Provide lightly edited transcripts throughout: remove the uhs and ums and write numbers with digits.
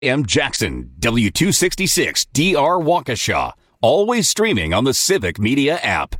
M. Jackson, W266 DR Waukesha. Always streaming on the Civic Media app.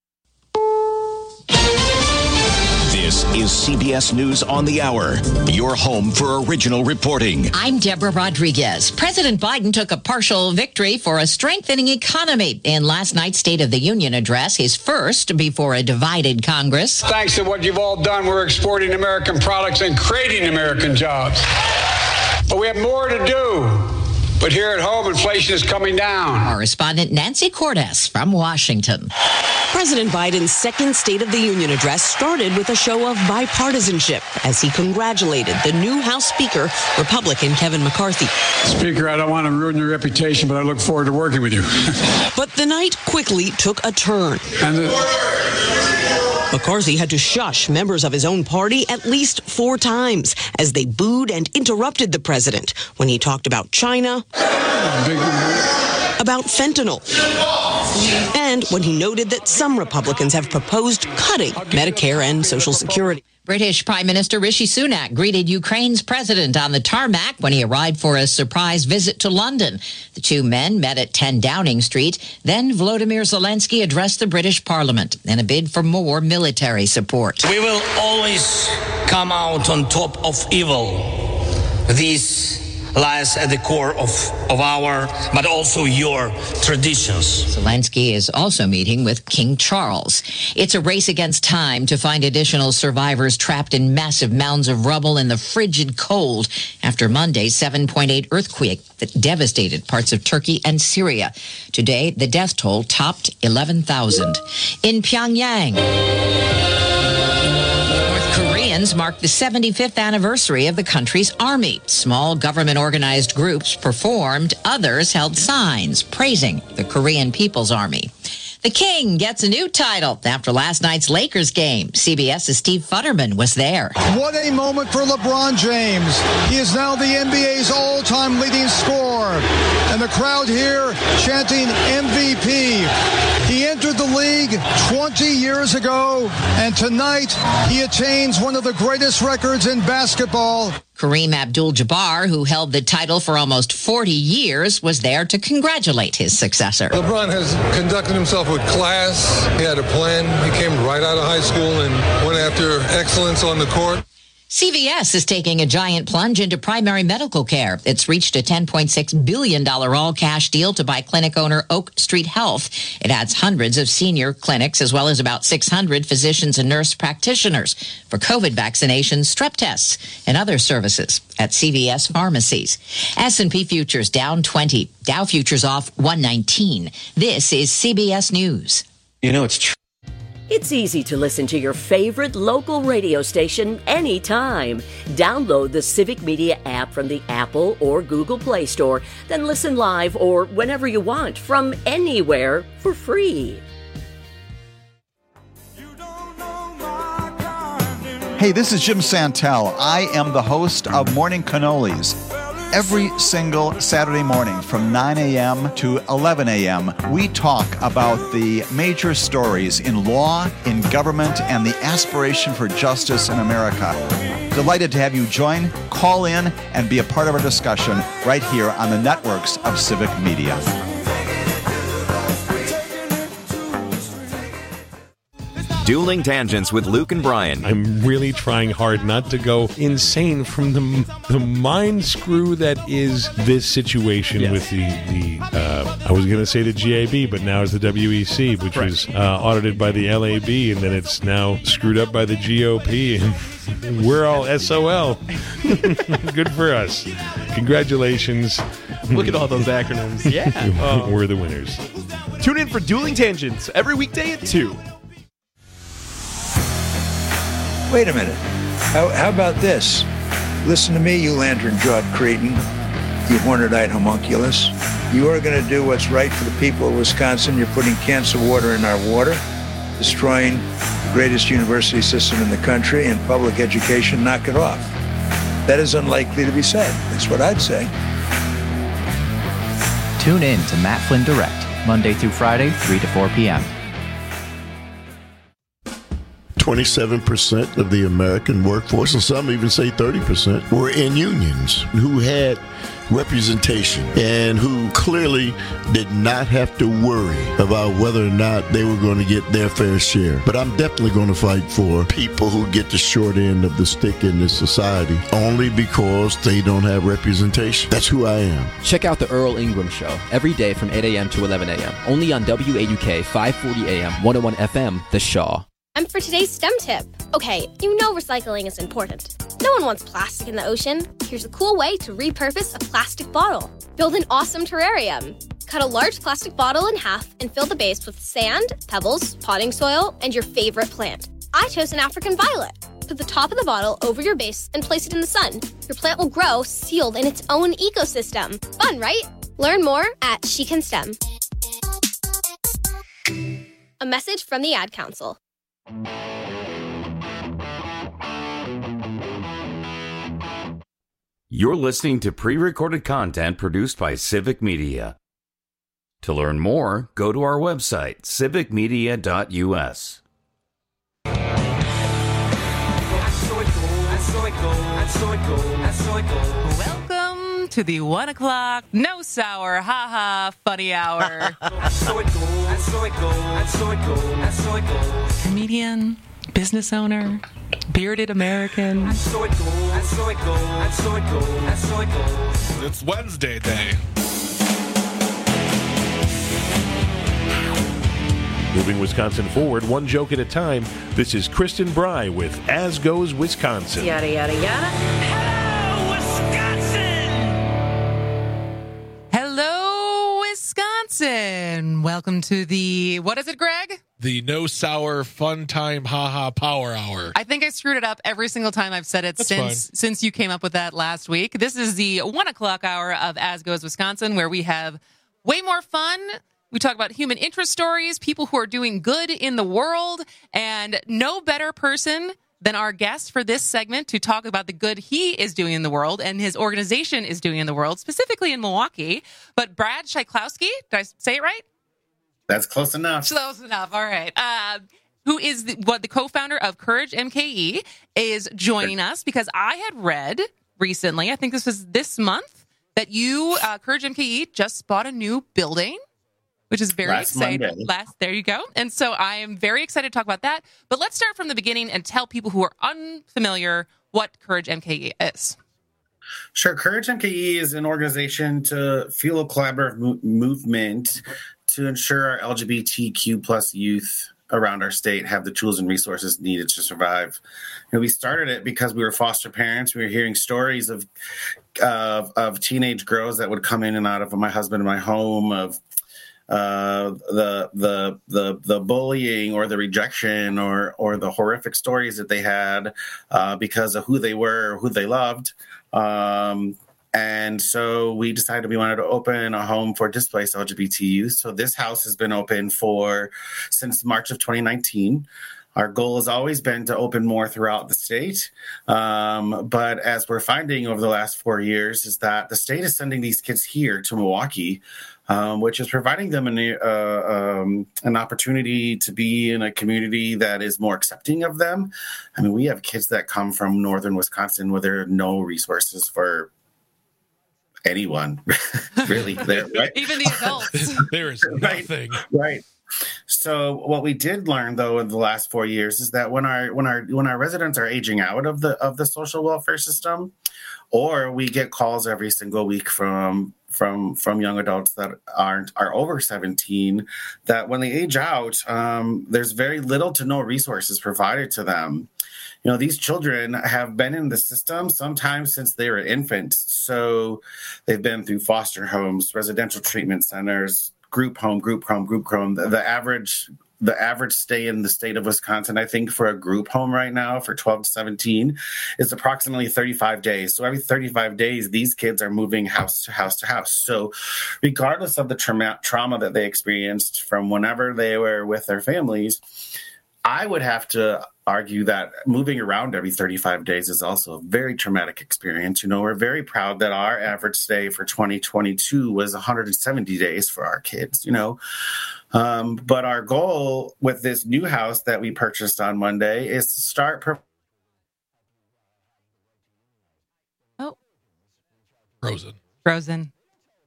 This is CBS News on the Hour, your home for original reporting. I'm Deborah Rodriguez. President Biden took a partial victory for a strengthening economy in last night's State of the Union address, his first before a divided Congress. Thanks to what you've all done, we're exporting American products and creating American jobs. But we have more to do. But here at home, inflation is coming down. Correspondent Nancy Cordes from Washington. President Biden's second State of the Union address started with a show of bipartisanship as he congratulated the new House Speaker, Republican Kevin McCarthy. Speaker, I don't want to ruin your reputation, but I look forward to working with you. But the night quickly took a turn. McCarthy had to shush members of his own party at least 4 times as they booed and interrupted the president when he talked about China, about fentanyl, and when he noted that some Republicans have proposed cutting Medicare and Social Security. British Prime Minister Rishi Sunak greeted Ukraine's president on the tarmac when he arrived for a surprise visit to London. The two men met at 10 Downing Street. Then Volodymyr Zelensky addressed the British Parliament in a bid for more military support. We will always come out on top of evil. This lies at the core of our, but also your traditions. Zelensky is also meeting with King Charles. It's a race against time to find additional survivors trapped in massive mounds of rubble in the frigid cold after Monday's 7.8 earthquake that devastated parts of Turkey and Syria. Today, the death toll topped 11,000. In Pyongyang, Koreans marked the 75th anniversary of the country's army. Small government-organized groups performed. Others held signs praising the Korean People's Army. The King gets a new title after last night's Lakers game. CBS's Steve Futterman was there. What a moment for LeBron James. He is now the NBA's all-time leading scorer. And the crowd here chanting MVP. He entered the league 20 years ago, and tonight he attains one of the greatest records in basketball. Kareem Abdul-Jabbar, who held the title for almost 40 years, was there to congratulate his successor. LeBron has conducted himself with class. He had a plan. He came right out of high school and went after excellence on the court. CVS is taking a giant plunge into primary medical care. It's reached a $10.6 billion all-cash deal to buy clinic owner Oak Street Health. It adds hundreds of senior clinics as well as about 600 physicians and nurse practitioners for COVID vaccinations, strep tests, and other services at CVS pharmacies. S&P futures down 20. Dow futures off 119. This is CBS News. You know, it's true. It's easy to listen to your favorite local radio station anytime. Download the Civic Media app from the Apple or Google Play Store, then listen live or whenever you want from anywhere for free. Hey, this is Jim Santel. I am the host of Morning Cannolis. Every single Saturday morning from 9 a.m. to 11 a.m., we talk about the major stories in law, in government, and the aspiration for justice in America. Delighted to have you join, call in, and be a part of our discussion right here on the networks of Civic Media. Dueling Tangents with Luke and Brian. I'm really trying hard not to go insane from the mind screw that is this situation with the I was going to say the GAB, but now it's the WEC, which was audited by the LAB, and then it's now screwed up by the GOP, and we're all SOL. Good for us. Congratulations. Look at all those acronyms. Yeah. We're the winners. Tune in for Dueling Tangents every weekday at 2. Wait a minute. How about this? Listen to me, you lantern-jawed cretin, you hornet-eyed homunculus. You are going to do what's right for the people of Wisconsin. You're putting cancer water in our water, destroying the greatest university system in the country, and public education. Knock it off. That is unlikely to be said. That's what I'd say. Tune in to Matt Flynn Direct, Monday through Friday, 3 to 4 p.m. 27% of the American workforce, and some even say 30%, were in unions who had representation and who clearly did not have to worry about whether or not they were going to get their fair share. But I'm definitely going to fight for people who get the short end of the stick in this society only because they don't have representation. That's who I am. Check out the Earl Ingram Show every day from 8 a.m. to 11 a.m. only on WAUK 540 AM 101 FM, The Shaw. And for today's STEM tip. Okay, you know recycling is important. No one wants plastic in the ocean. Here's a cool way to repurpose a plastic bottle. Build an awesome terrarium. Cut a large plastic bottle in half and fill the base with sand, pebbles, potting soil, and your favorite plant. I chose an African violet. Put the top of the bottle over your base and place it in the sun. Your plant will grow sealed in its own ecosystem. Fun, right? Learn more at She Can STEM. A message from the Ad Council. You're listening to pre-recorded content produced by Civic Media. To learn more, go to our website, civicmedia.us. Welcome to the 1 o'clock no sour haha funny hour. Comedian, business owner, bearded American. It's Wednesday day. Moving Wisconsin forward, one joke at a time. This is Kristen Bry with As Goes Wisconsin. Yada, yada, yada. Hello, Wisconsin. Welcome to the, what is it, Greg? The No Sour Fun Time Haha Power Hour. I think I screwed it up every single time I've said it since you came up with that last week. This is the 1 o'clock hour of As Goes Wisconsin, where we have way more fun. We talk about human interest stories, people who are doing good in the world, and no better person than our guest for this segment to talk about the good he is doing in the world and his organization is doing in the world, specifically in Milwaukee. But Brad Tchaikovsky, did I say it right? That's close enough. Close enough. All right. Who is the co-founder of Courage MKE, is joining us because I had read recently, I think this was this month, that you, Courage MKE, just bought a new building, which is very exciting. There you go. And so I am very excited to talk about that. But let's start from the beginning and tell people who are unfamiliar what Courage MKE is. Sure. Courage MKE is an organization to fuel a collaborative movement to ensure our LGBTQ plus youth around our state have the tools and resources needed to survive. You know, we started it because we were foster parents. We were hearing stories of teenage girls that would come in and out of my husband and my home, of the bullying or the rejection or the horrific stories that they had because of who they were or who they loved. And so we decided we wanted to open a home for displaced LGBT youth. So this house has been open since March of 2019. Our goal has always been to open more throughout the state. But as we're finding over the last 4 years is that the state is sending these kids here to Milwaukee, which is providing them an opportunity to be in a community that is more accepting of them. I mean, we have kids that come from northern Wisconsin where there are no resources for anyone, really. There, right? Even the adults. There is nothing. Right. So what we did learn, though, in the last 4 years is that when our residents are aging out of the social welfare system, or we get calls every single week from young adults that are over 17, that when they age out, there's very little to no resources provided to them. You know, these children have been in the system sometimes since they were infants. So they've been through foster homes, residential treatment centers, group home. The average stay in the state of Wisconsin, I think, for a group home right now for 12 to 17 is approximately 35 days. So every 35 days, these kids are moving house to house to house. So regardless of the trauma that they experienced from whenever they were with their families, I would have to argue that moving around every 35 days is also a very traumatic experience. We're very proud that our average stay for 2022 was 170 days for our kids, But our goal with this new house that we purchased on Monday is to start. Frozen.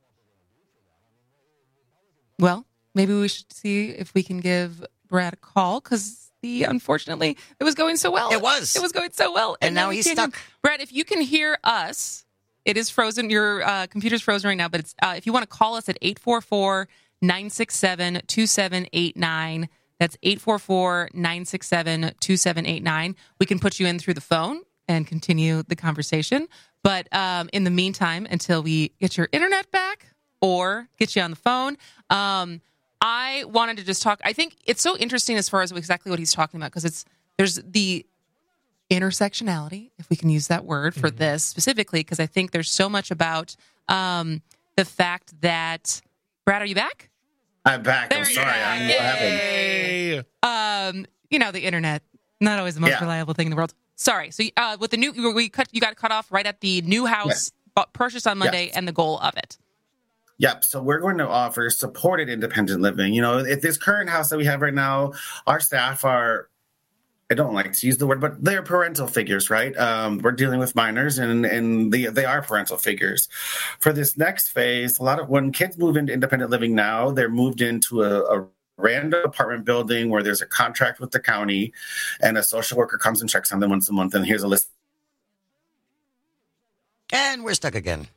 Well, maybe we should see if we can give Brad a call, because unfortunately, it was going so well. It was going so well. And now he's stuck. Brad, if you can hear us, it is frozen. Your computer's frozen right now, but it's if you want to call us at 844-967-2789, that's 844-967-2789. We can put you in through the phone and continue the conversation. But in the meantime, until we get your internet back or get you on the phone, I wanted to just talk. I think it's so interesting as far as exactly what he's talking about, because there's the intersectionality, if we can use that word for this specifically, because I think there's so much about the fact that, Brad, are you back? I'm back. I'm sorry. I'm having. The internet, not always the most reliable thing in the world. Sorry. So with the new, you got cut off right at the new house purchased on Monday and the goal of it. Yep. So we're going to offer supported independent living. At this current house that we have right now, our staff are, I don't like to use the word, but they're parental figures, right? We're dealing with minors and they are parental figures. For this next phase, when kids move into independent living now, they're moved into a random apartment building where there's a contract with the county, and a social worker comes and checks on them once a month. And here's a list. And we're stuck again.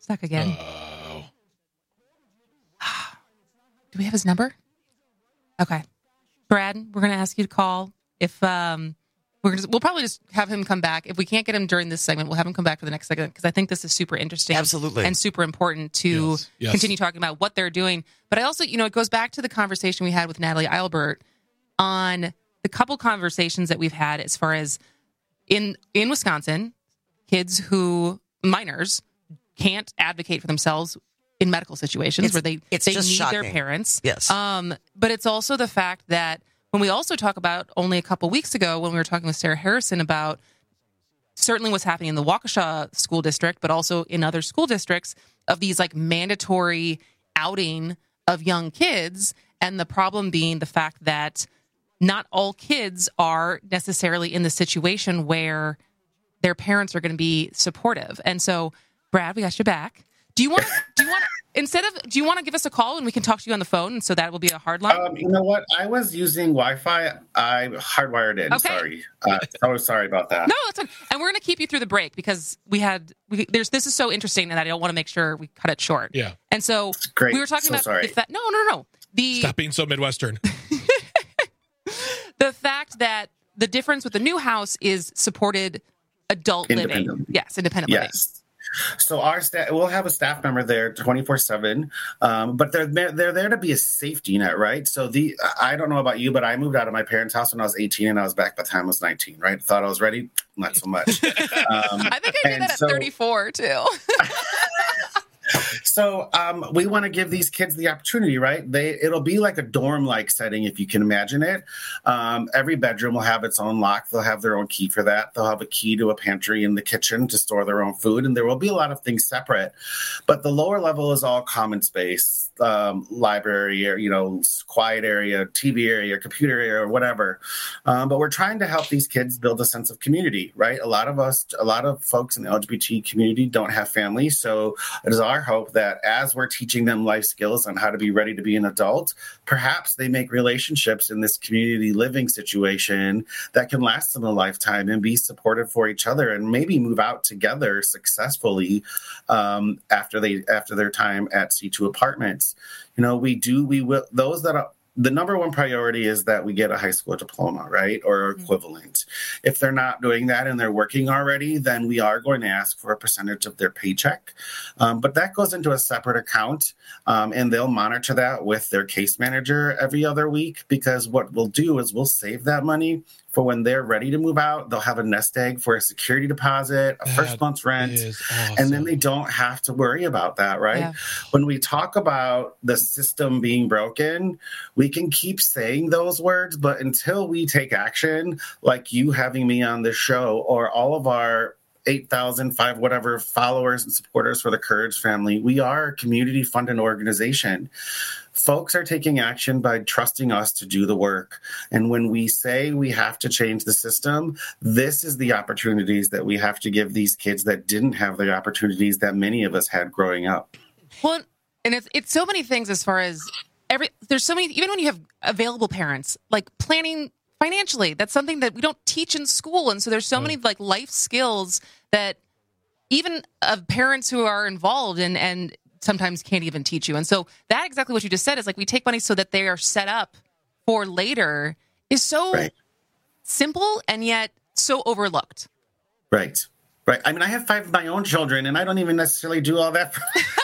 Do we have his number? Okay. Brad, we're going to ask you to call. If we'll probably just have him come back. If we can't get him during this segment, we'll have him come back for the next segment, because I think this is super interesting. Absolutely. And super important to continue talking about what they're doing. But I also, it goes back to the conversation we had with Natalie Eilbert on the couple conversations that we've had as far as in Wisconsin, minors can't advocate for themselves in medical situations where they need shocking. their parents. Yes. But it's also the fact that when we also talk about only a couple weeks ago when we were talking with Sarah Harrison about certainly what's happening in the Waukesha school district, but also in other school districts of these mandatory outing of young kids. And the problem being the fact that not all kids are necessarily in the situation where their parents are going to be supportive. And so, Brad, we got your back. Do you want to give us a call and we can talk to you on the phone? And so that will be a hard line. You know what? I was using Wi-Fi. I hardwired it. Okay. Sorry. Sorry about that. No, that's fine. And we're going to keep you through the break because this is so interesting and I don't want to make sure we cut it short. Yeah. And so great. We were talking about sorry. the fact. No. Stop being so Midwestern. The fact that the difference with the new house is supported adult living. Yes, independent living. So our staff, we'll have a staff member there 24/7, but they're there to be a safety net, right? So I don't know about you, but I moved out of my parents' house when I was 18, and I was back by the time I was 19, right? Thought I was ready, not so much. I think I did that at 34 too. So we want to give these kids the opportunity, right? It'll be like a dorm-like setting, if you can imagine it. Every bedroom will have its own lock. They'll have their own key for that. They'll have a key to a pantry in the kitchen to store their own food, and there will be a lot of things separate. But the lower level is all common space, library, or, quiet area, TV area, computer area, or whatever. But we're trying to help these kids build a sense of community, right? A lot of folks in the LGBT community don't have families, so it is our hope that as we're teaching them life skills on how to be ready to be an adult, perhaps they make relationships in this community living situation that can last them a lifetime and be supportive for each other and maybe move out together successfully after their time at C2 Apartments. The number one priority is that we get a high school diploma, right, or equivalent. If they're not doing that and they're working already, then we are going to ask for a percentage of their paycheck. But that goes into a separate account, and they'll monitor that with their case manager every other week, because what we'll do is we'll save that money for when they're ready to move out, they'll have a nest egg for a security deposit, a first month's rent, awesome. and then they don't have to worry about that, right? Yeah. When we talk about the system being broken, we can keep saying those words, but until we take action, like you having me on this show or all of our 8,005 whatever followers and supporters for the Courage Family, we are a community-funded organization. Folks are taking action by trusting us to do the work. And when we say we have to change the system, this is the opportunities that we have to give these kids that didn't have the opportunities that many of us had growing up. Well, and it's so many things as far as there's so many, even when you have available parents, like planning financially, that's something that we don't teach in school. And so there's so many like life skills that even parents who are involved and sometimes can't even teach you. And so that exactly what you just said is like we take money so that they are set up for later is so simple and yet so overlooked. Right. I mean, I have 5 of my own children and I don't even necessarily do all that.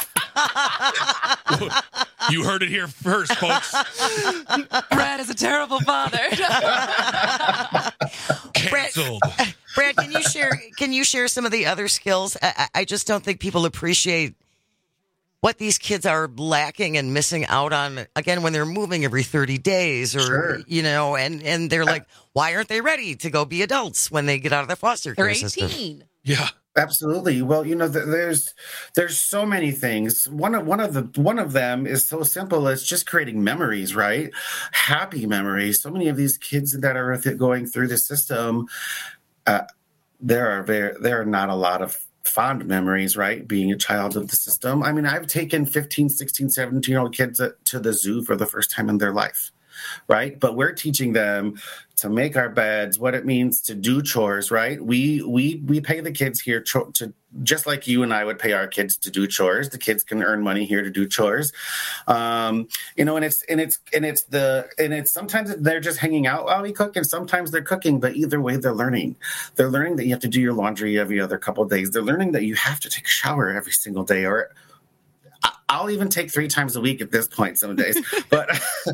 You heard it here first, folks. Brad is a terrible father. Canceled. Brad, can you share some of the other skills? I just don't think people appreciate what these kids are lacking and missing out on, again, when they're moving every 30 days or, and they're like, why aren't they ready to go be adults when they get out of the foster care system? They're 18. Yeah. Absolutely. Well, there's so many things. One of them is so simple as just creating memories, right? Happy memories. So many of these kids that are going through the system, there are not a lot of fond memories, right? Being a child of the system. I mean, I've taken 15, 16, 17-year-old kids to the zoo for the first time in their life, right? But we're teaching them to make our beds, what it means to do chores, right? We pay the kids here to just like you and I would pay our kids to do chores. The kids can earn money here to do chores, and it's sometimes they're just hanging out while we cook, and sometimes they're cooking. But either way, they're learning. They're learning that you have to do your laundry every other couple of days. They're learning that you have to take a shower every single day, or I'll even take 3 times a week at this point some days. But,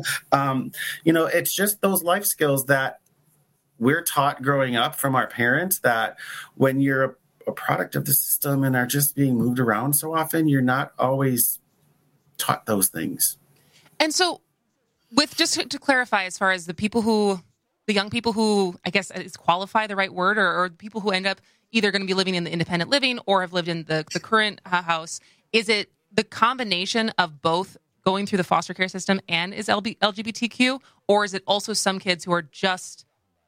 it's just those life skills that we're taught growing up from our parents that when you're a product of the system and are just being moved around so often, you're not always taught those things. And so just to clarify, as far as the young people who, I guess is qualify the right word, or people who end up either going to be living in the independent living or have lived in the current house, is it the combination of both going through the foster care system and is LGBTQ, or is it also some kids who are just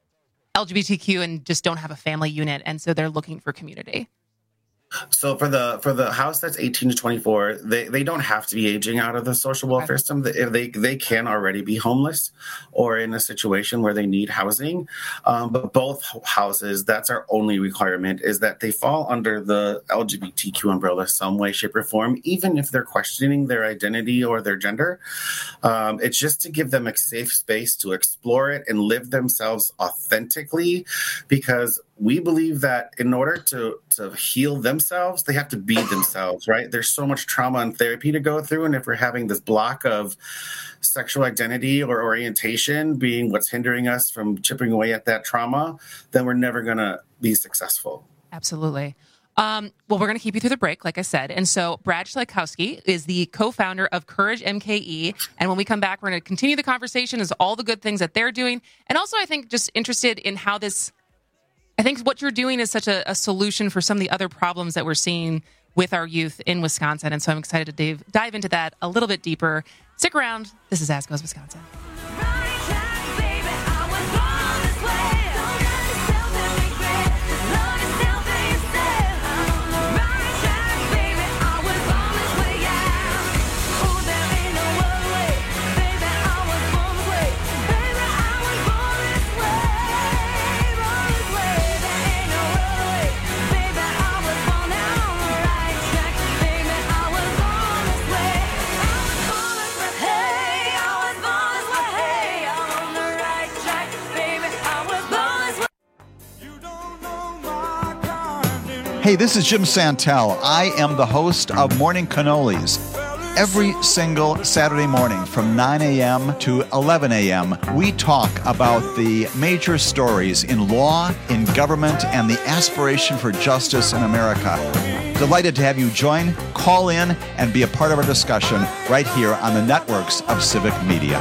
LGBTQ and just don't have a family unit, and so they're looking for community? So for the house that's 18 to 24, they don't have to be aging out of the social welfare system. They can already be homeless or in a situation where they need housing. But both houses, that's our only requirement, is that they fall under the LGBTQ umbrella some way, shape, or form, even if they're questioning their identity or their gender. It's just to give them a safe space to explore it and live themselves authentically, because we believe that in order to heal themselves, they have to be themselves, right? There's so much trauma and therapy to go through. And if we're having this block of sexual identity or orientation being what's hindering us from chipping away at that trauma, then we're never going to be successful. Absolutely. Well, we're going to keep you through the break, like I said. And so Brad Schleikowski is the co-founder of Courage MKE. And when we come back, we're going to continue the conversation as all the good things that they're doing. And also, I think, just interested in how I think what you're doing is such a solution for some of the other problems that we're seeing with our youth in Wisconsin. And so I'm excited to dive into that a little bit deeper. Stick around. This is As Goes Wisconsin. Hey, this is Jim Santel. I am the host of Morning Cannolis. Every single Saturday morning from 9 a.m. to 11 a.m., we talk about the major stories in law, in government, and the aspiration for justice in America. Delighted to have you join, call in, and be a part of our discussion right here on the networks of Civic Media.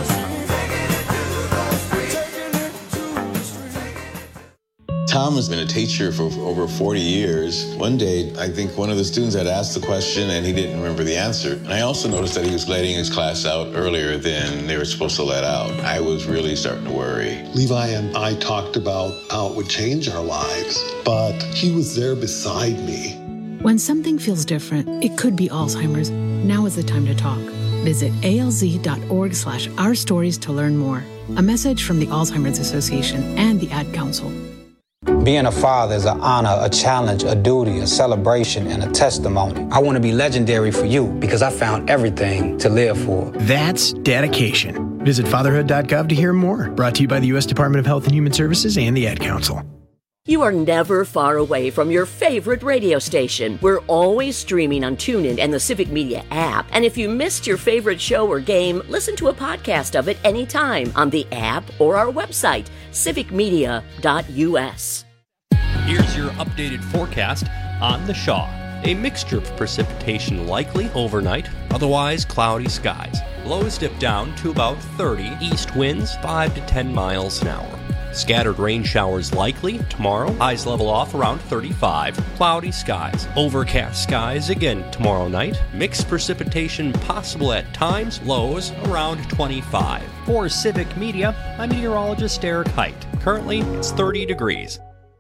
Tom has been a teacher for over 40 years. One day, I think one of the students had asked the question and he didn't remember the answer. And I also noticed that he was letting his class out earlier than they were supposed to let out. I was really starting to worry. Levi and I talked about how it would change our lives, but he was there beside me. When something feels different, it could be Alzheimer's. Now is the time to talk. Visit alz.org/ourstories to learn more. A message from the Alzheimer's Association and the Ad Council. Being a father is an honor, a challenge, a duty, a celebration, and a testimony. I want to be legendary for you because I found everything to live for. That's dedication. Visit fatherhood.gov to hear more. Brought to you by the U.S. Department of Health and Human Services and the Ad Council. You are never far away from your favorite radio station. We're always streaming on TuneIn and the Civic Media app. And if you missed your favorite show or game, listen to a podcast of it anytime on the app or our website, civicmedia.us. Here's your updated forecast on the Shaw. A mixture of precipitation likely overnight, otherwise cloudy skies. Lows dip down to about 30, east winds 5 to 10 miles an hour. Scattered rain showers likely tomorrow. Highs level off around 35. Cloudy skies. Overcast skies again tomorrow night. Mixed precipitation possible at times. Lows around 25. For Civic Media, I'm meteorologist Eric Height. Currently, it's 30 degrees.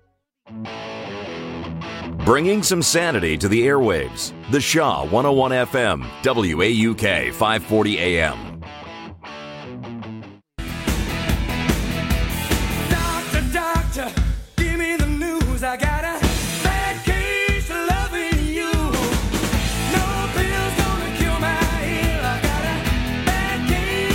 Bringing some sanity to the airwaves. The Shaw 101 FM, WAUK 540 AM. I got a bad case of loving you. No pill's gonna cure my ill. I got a bad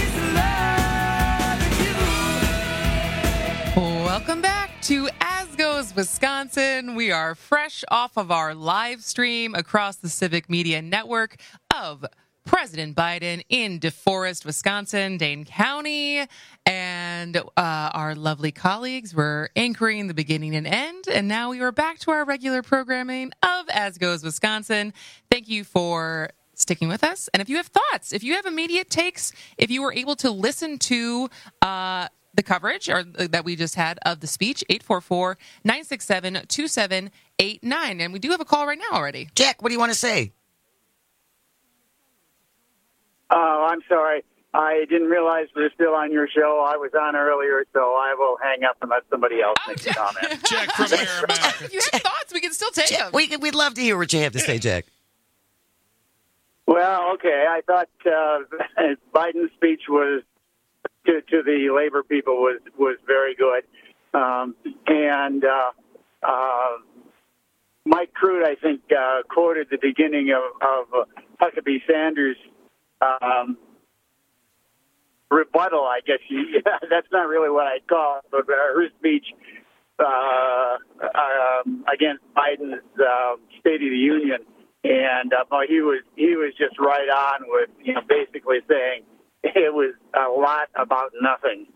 case of loving you. Welcome back to As Goes Wisconsin. We are fresh off of our live stream across the Civic Media Network of President Biden in DeForest, Wisconsin, Dane County, and our lovely colleagues were anchoring the beginning and end, and now we are back to our regular programming of As Goes Wisconsin. Thank you for sticking with us, and if you have thoughts, if you have immediate takes, if you were able to listen to the coverage or that we just had of the speech, 844-967-2789, and we do have a call right now already. Jack, what do you want to say? Oh, I'm sorry. I didn't realize we were still on your show. I was on earlier, so I will hang up and let somebody else make a comment. Jack from Merrimack. If you have thoughts, we can still take them. We'd love to hear what you have to say, Jack. Well, okay. I thought Biden's speech was to the labor people was very good, and Mike Crude, I think, quoted the beginning of Huckabee Sanders' rebuttal, I guess. That's not really what I'd call it, but her speech against Biden's State of the Union, and he was just right on with basically saying it was a lot about nothing.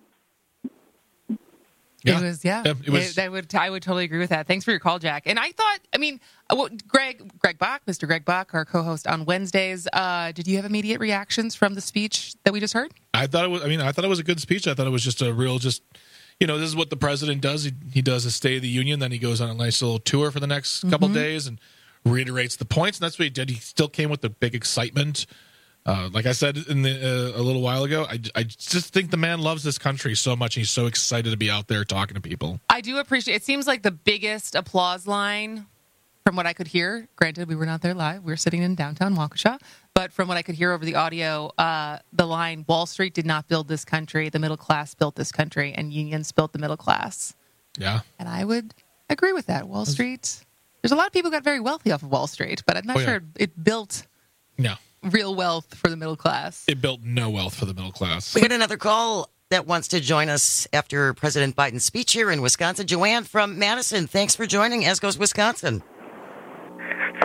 Yeah. I would totally agree with that. Thanks for your call, Jack. And I thought, Greg Bach, Mr. Greg Bach, our co-host on Wednesdays, did you have immediate reactions from the speech that we just heard? I thought it was a good speech. I thought it was just a real, this is what the president does. He does a State of the Union, then he goes on a nice little tour for the next couple of days and reiterates the points. And that's what he did. He still came with the big excitement. Like I said a little while ago, I just think the man loves this country so much. He's so excited to be out there talking to people. I do appreciate it. Seems like the biggest applause line from what I could hear. Granted, we were not there live. We were sitting in downtown Waukesha. But from what I could hear over the audio, the line, Wall Street did not build this country. The middle class built this country, and unions built the middle class. Yeah. And I would agree with that. Wall Street, there's a lot of people who got very wealthy off of Wall Street, but I'm not sure it built real wealth for the middle class. It built no wealth for the middle class. We got another call that wants to join us after President Biden's speech here in Wisconsin. Joanne from Madison, thanks for joining As Goes Wisconsin.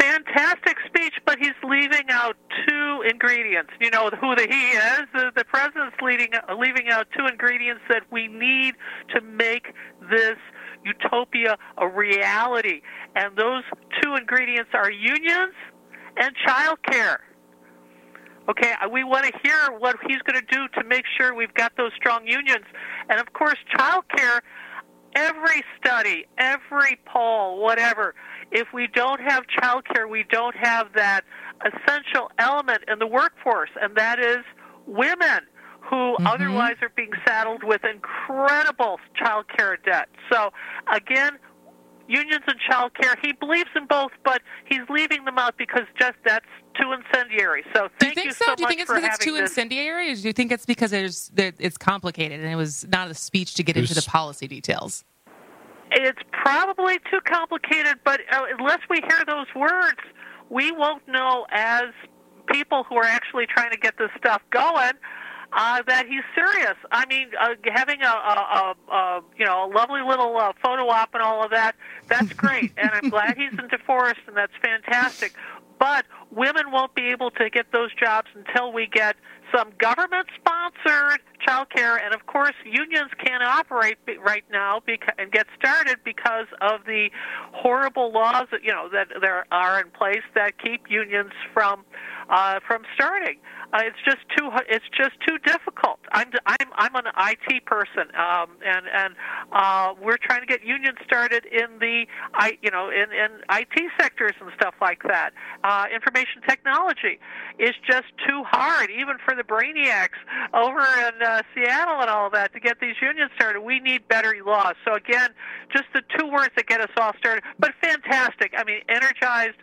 fantastic speech, but he's leaving out two ingredients. You know who he is. The president's leaving out two ingredients that we need to make this utopia a reality. And those two ingredients are unions and child care. Okay, we want to hear what he's going to do to make sure we've got those strong unions. And, of course, child care, every study, every poll, whatever, if we don't have child care, we don't have that essential element in the workforce, and that is women who otherwise are being saddled with incredible child care debt. So, again, unions and child care, he believes in both, but he's leaving them out because just that's too incendiary. So thank you so much for having this. Do you think it's because it's too incendiary, or do you think it's because it's complicated and it was not a speech to get into the policy details? It's probably too complicated, but unless we hear those words, we won't know as people who are actually trying to get this stuff going that he's serious. I mean, having a lovely little photo op and all of that, that's great. And I'm glad he's in DeForest, and that's fantastic. But women won't be able to get those jobs until we get some government-sponsored child care. And, of course, unions can't operate right now and get started because of the horrible laws that, that there are in place that keep unions from starting. It's just too difficult. I'm an IT person, and we're trying to get unions started in the in IT sectors and stuff like that. Information technology is just too hard, even for the brainiacs over in Seattle and all of that, to get these unions started. We need better laws. So again, just the two words that get us all started. But fantastic. I mean, energized.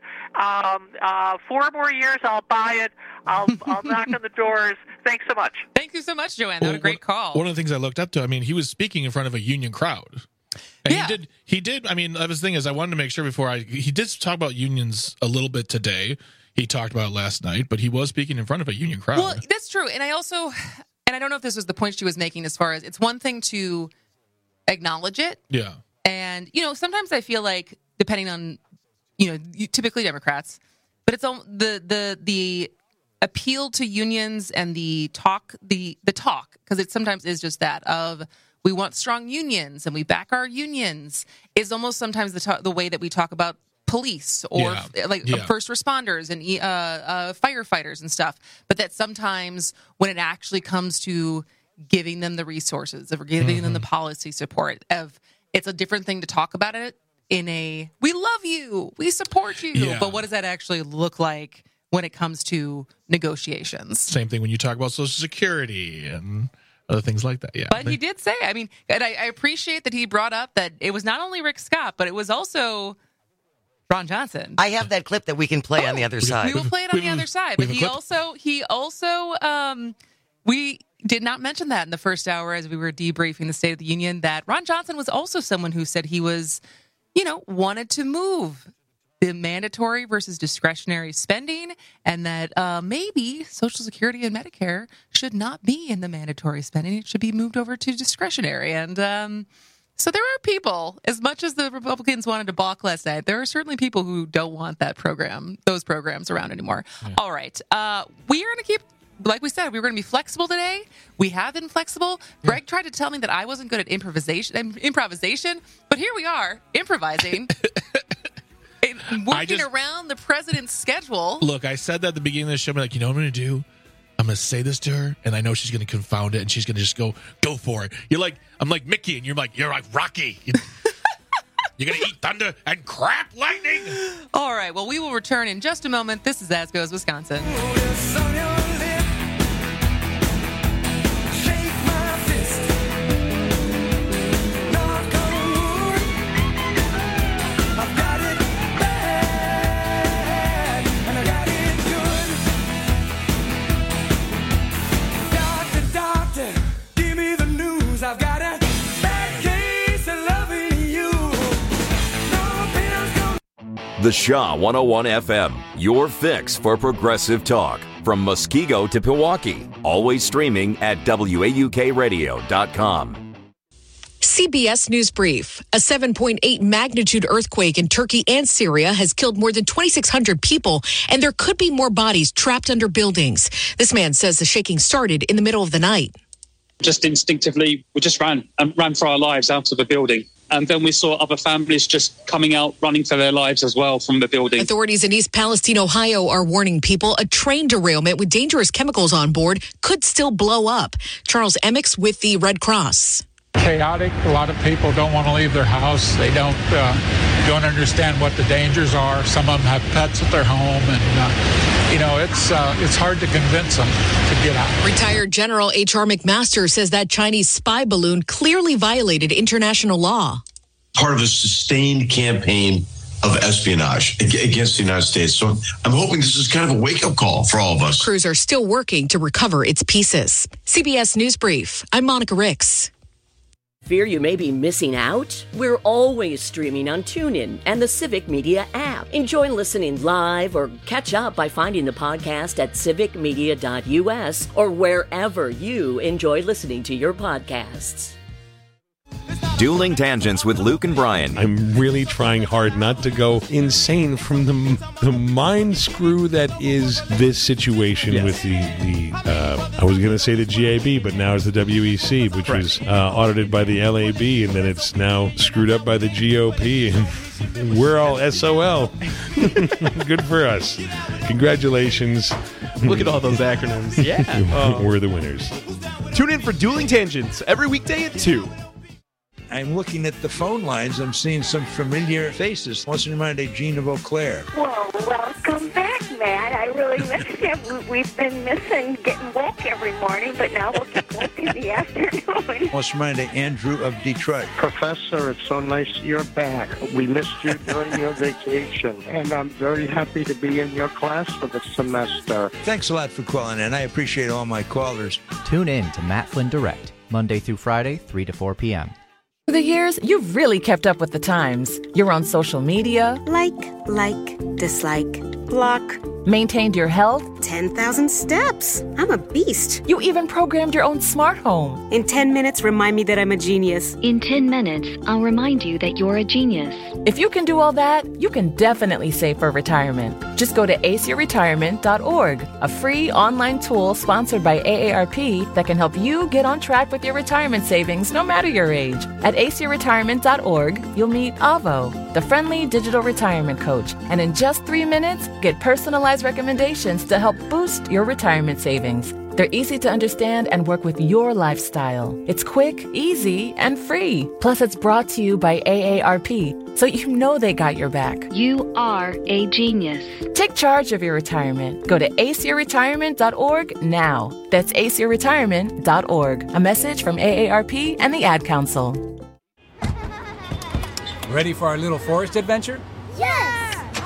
4 more years, I'll buy it. I'll knock on the doors. Thanks so much. Thank you so much, Joanne. That was a great call. One of the things I looked up to, I mean, he was speaking in front of a union crowd. And he did. I mean, the thing is, I wanted to make sure he did talk about unions a little bit today. He talked about it last night, but he was speaking in front of a union crowd. Well, that's true. And I don't know if this was the point she was making as far as it's one thing to acknowledge it. Yeah. And, sometimes I feel like, depending on, typically Democrats, but it's the appeal to unions and the talk, because it sometimes is just that of we want strong unions and we back our unions, is almost sometimes the way that we talk about police or first responders and firefighters and stuff. But that sometimes when it actually comes to giving them the resources, or giving them the policy support, it's a different thing to talk about it in a, we love you, we support you. Yeah. But what does that actually look like when it comes to negotiations? Same thing when you talk about Social Security and other things like that. Yeah. But he did say, I mean, and I appreciate that he brought up that it was not only Rick Scott, but it was also Ron Johnson. I have that clip that we can play on the other side. We will play it on the other side. But he also, we did not mention that in the first hour as we were debriefing the State of the Union, that Ron Johnson was also someone who said he was, wanted to move the mandatory versus discretionary spending, and that maybe Social Security and Medicare should not be in the mandatory spending. It should be moved over to discretionary. And so there are people, as much as the Republicans wanted to balk last night, there are certainly people who don't want those programs around anymore. Yeah. All right. We are going to keep, like we said, we were going to be flexible today. We have been flexible. Greg tried to tell me that I wasn't good at improvisation, but here we are, improvising. Working around the president's schedule. Look, I said that at the beginning of the show. I'm like, you know what I'm going to do? I'm going to say this to her, and I know she's going to confound it, and she's going to just go for it. I'm like Mickey, and you're like Rocky. You're going to eat thunder and crap lightning. All right, well, we will return in just a moment. This is As Goes Wisconsin. I've got a bad case of loving you. The Shaw 101 FM, your fix for progressive talk. From Muskego to Pewaukee. Always streaming at WAUKradio.com. CBS News Brief. A 7.8 magnitude earthquake in Turkey and Syria has killed more than 2,600 people, and there could be more bodies trapped under buildings. This man says the shaking started in the middle of the night. Just instinctively, we just ran for our lives out of the building. And then we saw other families just coming out, running for their lives as well from the building. Authorities in East Palestine, Ohio are warning people a train derailment with dangerous chemicals on board could still blow up. Charles Emmix with the Red Cross. Chaotic. A lot of people don't want to leave their house. They don't understand what the dangers are. Some of them have pets at their home, and it's hard to convince them to get out. Retired General H.R. McMaster says that Chinese spy balloon clearly violated international law. Part of a sustained campaign of espionage against the United States. So I'm hoping this is kind of a wake-up call for all of us. Crews are still working to recover its pieces. CBS News Brief. I'm Monica Ricks. Fear you may be missing out? We're always streaming on TuneIn and the Civic Media app. Enjoy listening live or catch up by finding the podcast at civicmedia.us or wherever you enjoy listening to your podcasts. Dueling Tangents with Luke and Brian. I'm really trying hard not to go insane from the mind screw that is this situation with the I was going to say the GAB, but now it's the WEC, which was audited by the LAB, and then it's now screwed up by the GOP, and we're all SOL. Good for us. Congratulations. Look at all those acronyms. Yeah. We're the winners. Tune in for Dueling Tangents every weekday at 2. I'm looking at the phone lines. I'm seeing some familiar faces. What's in mind, Jean of Eau Claire? Well, welcome back, Matt. I really missed you. We've been missing getting woke every morning, but now we'll get woke in the afternoon. What's in mind, Andrew of Detroit? Professor, it's so nice you're back. We missed you during your vacation, and I'm very happy to be in your class for the semester. Thanks a lot for calling in. I appreciate all my callers. Tune in to Matt Flynn Direct, Monday through Friday, 3 to 4 p.m. Through the years, you've really kept up with the times. You're on social media. Like, dislike, block. Maintained your health. 10,000 steps. I'm a beast. You even programmed your own smart home. In 10 minutes, remind me that I'm a genius. In 10 minutes, I'll remind you that you're a genius. If you can do all that, you can definitely save for retirement. Just go to aceyourretirement.org, a free online tool sponsored by AARP that can help you get on track with your retirement savings no matter your age. At aceyourretirement.org, you'll meet Avo, the friendly digital retirement coach, and in just 3 minutes, get personalized recommendations to help boost your retirement savings. They're easy to understand and work with your lifestyle. It's quick, easy, and free. Plus, it's brought to you by AARP, so you know they got your back. You are a genius. Take charge of your retirement. Go to aceyourretirement.org now. That's aceyourretirement.org. A message from AARP and the Ad Council. Ready for our little forest adventure? Yes!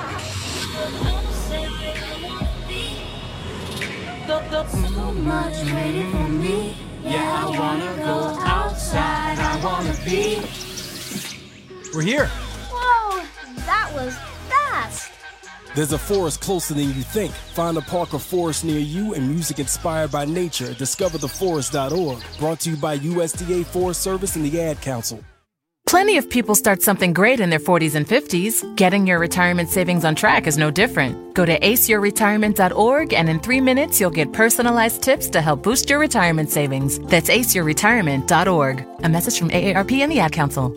So much waiting for me. Yeah, I wanna go outside. I wanna be. We're here. Whoa, that was fast. There's a forest closer than you think. Find a park or forest near you and music inspired by nature. DiscoverTheForest.org. Brought to you by USDA Forest Service and the Ad Council. Plenty of people start something great in their 40s and 50s. Getting your retirement savings on track is no different. Go to aceyourretirement.org, and in 3 minutes, you'll get personalized tips to help boost your retirement savings. That's aceyourretirement.org. A message from AARP and the Ad Council.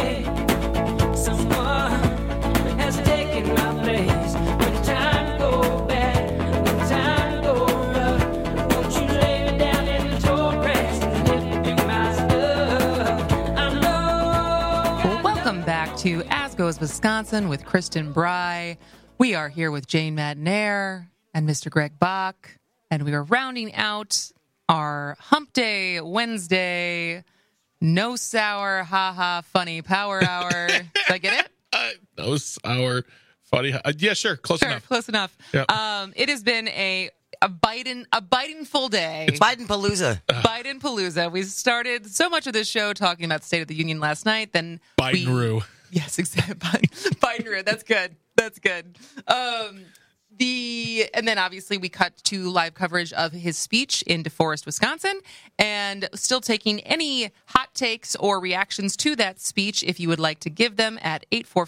To As Goes Wisconsin with Kristen Bry. We are here with Jane Madnair and Mr. Greg Bach, and we are rounding out our Hump Day Wednesday, no sour, haha, funny power hour. Did I get it? No sour, funny. Yeah, sure, close enough. Close enough. Yep. It has been a Biden full day. It's Biden-palooza. Biden-palooza. We started so much of this show talking about State of the Union last night. Then Biden-roo. Yes, exactly. Biden-roo. That's good. That's good. And then obviously we cut to live coverage of his speech in DeForest, Wisconsin, and still taking any hot takes or reactions to that speech if you would like to give them at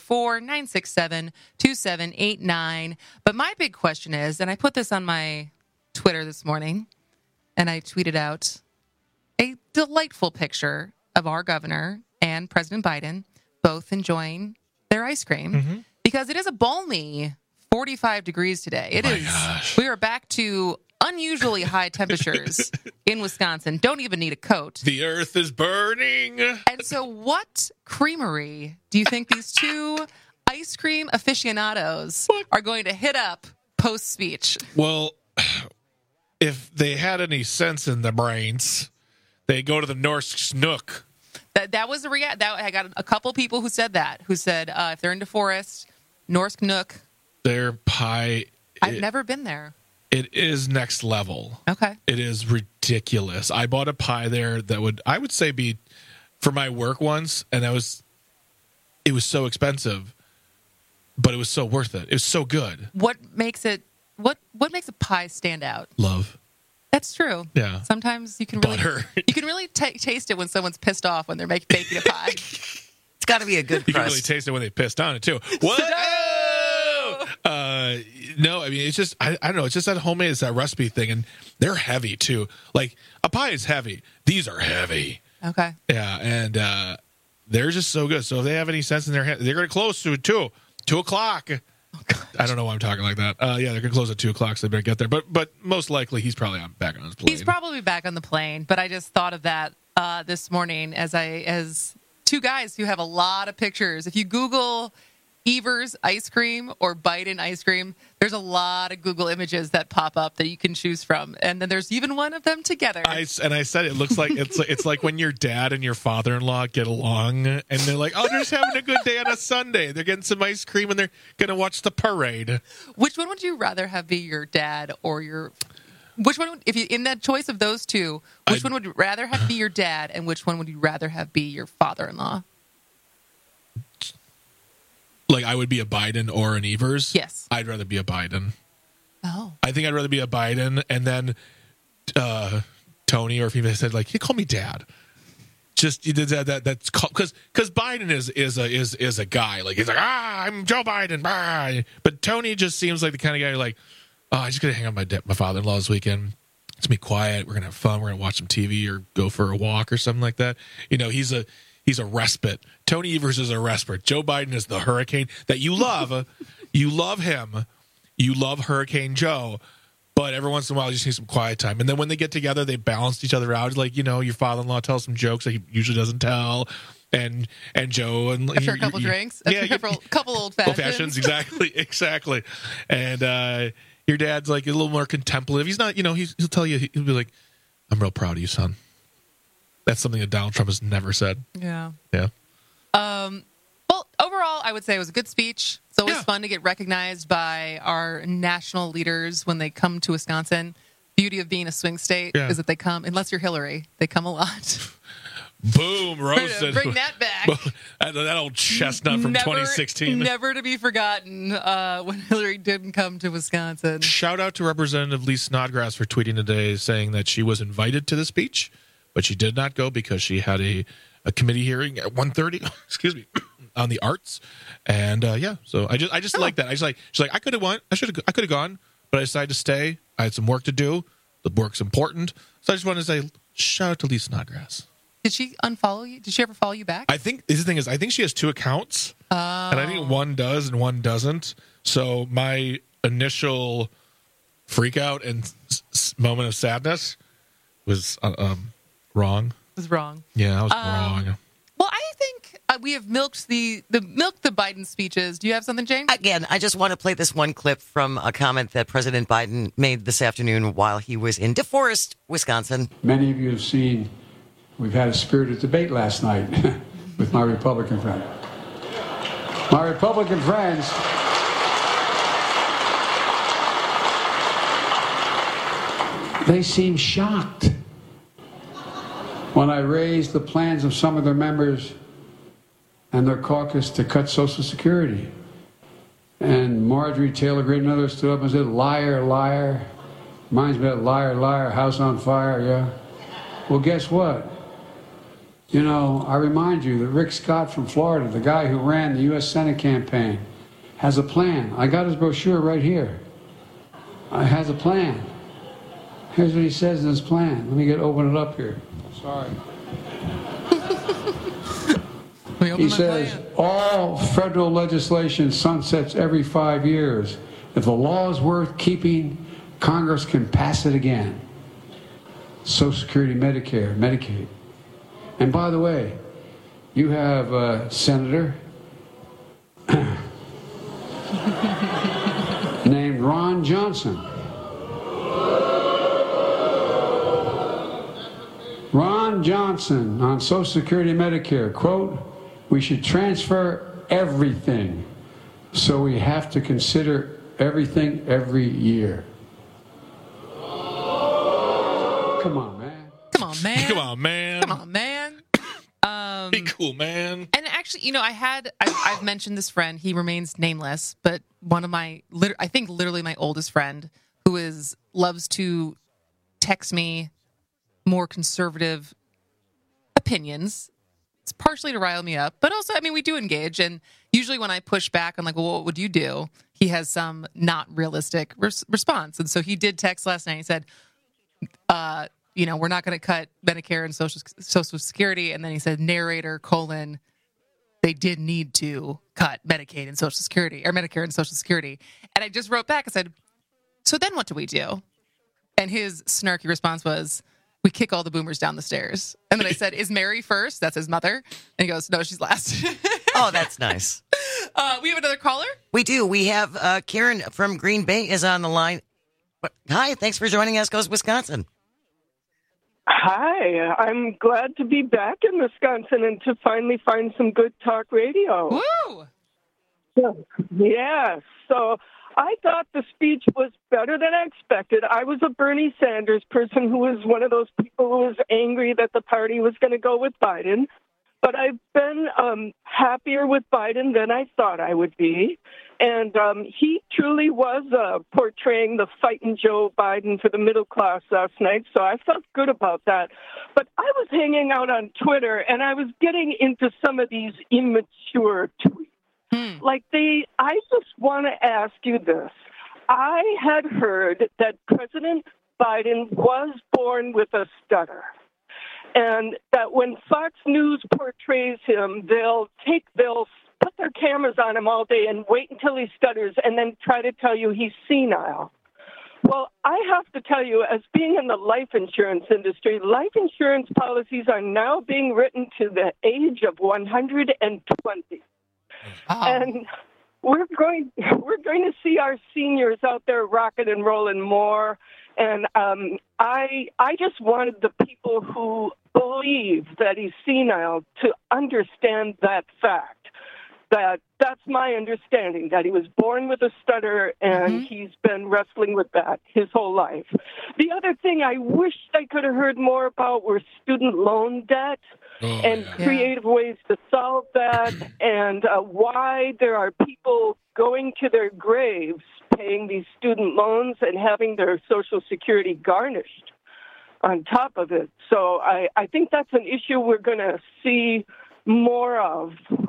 844-967-2789. But my big question is, and I put this on my Twitter this morning, and I tweeted out a delightful picture of our governor and President Biden both enjoying their ice cream because it is a balmy 45 degrees today. It is. Gosh. We are back to unusually high temperatures in Wisconsin. Don't even need a coat. The earth is burning. And so what creamery do you think these two ice cream aficionados are going to hit up post-speech? Well, if they had any sense in their brains, they go to the Norsk Nook. That was I got a couple people who said if they're in DeForest, Norsk Nook. Their pie. I've never been there. It is next level. Okay. It is ridiculous. I bought a pie there that I would say be for my work once, and it was so expensive, but it was so worth it. It was so good. What makes a pie stand out? Love. That's true. Yeah. Sometimes you can really taste it when someone's pissed off when they're baking a pie. It's got to be a good crust. You can really taste it when they pissed on it too. What? No, I mean, it's just, I don't know. It's just that homemade, it's that recipe thing. And they're heavy too. Like a pie is heavy. These are heavy. Okay. Yeah. And, they're just so good. So if they have any sense in their head, they're going to close to 2 o'clock. Oh, I don't know why I'm talking like that. Yeah, they're going to close at 2 o'clock, so they better get there. But most likely he's probably back on his plane. He's probably back on the plane. But I just thought of that this morning as two guys who have a lot of pictures. If you Google Evers ice cream or Biden ice cream, there's a lot of Google images that pop up that you can choose from, and then there's even one of them together. I said it looks like it's like when your dad and your father-in-law get along, and they're like, oh, they're just having a good day on a Sunday. They're getting some ice cream and they're gonna watch the parade. Which one would you rather have be your dad or your? Which one, if you in that choice of those two, which one would you rather have be your dad, and which one would you rather have be your father-in-law? Like I would be a Biden or an Evers? Yes. I'd rather be a Biden. Oh. I think I'd rather be a Biden, and then Tony, or if he said like, "He call me dad." Just you did that. That's because Biden is a guy like he's like I'm Joe Biden, but Tony just seems like the kind of guy who like, oh, I just gotta hang out with my father-in-law this weekend. It's gonna be quiet. We're gonna have fun. We're gonna watch some TV or go for a walk or something like that. You know, he's a respite. Tony Evers is a respite. Joe Biden is the hurricane that you love. You love him. You love Hurricane Joe. But every once in a while, you just need some quiet time. And then when they get together, they balance each other out. Like, you know, your father-in-law tells some jokes that he usually doesn't tell. And Joe. And after a couple drinks. After a couple old fashions. Old fashions, exactly. And your dad's like a little more contemplative. He's not, you know, he'll tell you, he'll be like, I'm real proud of you, son. That's something that Donald Trump has never said. Yeah. Yeah. Well, overall, I would say it was a good speech. It's always fun to get recognized by our national leaders when they come to Wisconsin. Beauty of being a swing state is that they come, unless you're Hillary, they come a lot. Boom, roasted. Bring that back. That old chestnut from 2016. Never to be forgotten when Hillary didn't come to Wisconsin. Shout out to Representative Lee Snodgrass for tweeting today saying that she was invited to the speech, but she did not go because she had a committee hearing at 1:30. Excuse me, on the arts, and so I just like that. She's like I could have won. I could have gone, but I decided to stay. I had some work to do. The work's important, so I just wanted to say shout out to Lee Snodgrass. Did she unfollow you? Did she ever follow you back? I think the thing is, I think she has 2 accounts, and I think one does and one doesn't. So my initial freak out and moment of sadness was wrong. Was wrong. Yeah, I was wrong. Well, I think we have milked the Biden speeches. Do you have something, James? Again, I just want to play this one clip from a comment that President Biden made this afternoon while he was in DeForest, Wisconsin. Many of you have seen we've had a spirited debate last night with my Republican friend. My Republican friends they seem shocked when I raised the plans of some of their members and their caucus to cut Social Security. And Marjorie Taylor Greene and others stood up and said, liar, liar. Reminds me of that liar, liar, house on fire, yeah. Well, guess what? You know, I remind you that Rick Scott from Florida, the guy who ran the U.S. Senate campaign, has a plan. I got his brochure right here. Has a plan. Here's what he says in his plan. Let me open it up here. Sorry. He says, all federal legislation sunsets every 5 years. If the law is worth keeping, Congress can pass it again. Social Security, Medicare, Medicaid. And by the way, you have a senator named Ron Johnson. Ron Johnson on Social Security and Medicare, quote, we should transfer everything, so we have to consider everything every year. Come on, man. Come on, man. Come on, man. Come on, man. Be cool, man. And actually, you know, I've mentioned this friend. He remains nameless, but one of my, I think literally my oldest friend, who loves to text me more conservative opinions. It's partially to rile me up, but also, I mean, we do engage. And usually when I push back, I'm like, well, what would you do? He has some not realistic response. And so he did text last night. He said, you know, we're not going to cut Medicare and Social Security. And then he said, narrator, : they did need to cut Medicaid and Social Security, or Medicare and Social Security. And I just wrote back and said, so then what do we do? And his snarky response was, we kick all the boomers down the stairs. And then I said, is Mary first? That's his mother. And he goes, no, she's last. Oh, that's nice. We have another caller? We do. We have Karen from Green Bay is on the line. Hi, thanks for joining us, Goes Wisconsin. Hi, I'm glad to be back in Wisconsin and to finally find some good talk radio. Woo! Yeah, so I thought the speech was better than I expected. I was a Bernie Sanders person who was one of those people who was angry that the party was going to go with Biden. But I've been happier with Biden than I thought I would be. And he truly was portraying the fighting Joe Biden for the middle class last night, so I felt good about that. But I was hanging out on Twitter, and I was getting into some of these immature tweets. I just want to ask you this. I had heard that President Biden was born with a stutter. And that when Fox News portrays him, they'll put their cameras on him all day and wait until he stutters and then try to tell you he's senile. Well, I have to tell you, as being in the life insurance industry, life insurance policies are now being written to the age of 120. And we're going to see our seniors out there rocking and rolling more. And I just wanted the people who believe that he's senile to understand that fact. That's my understanding, that he was born with a stutter and he's been wrestling with that his whole life. The other thing I wish I could have heard more about were student loan debt and creative ways to solve that and why there are people going to their graves paying these student loans and having their Social Security garnished on top of it. So I think that's an issue we're going to see more of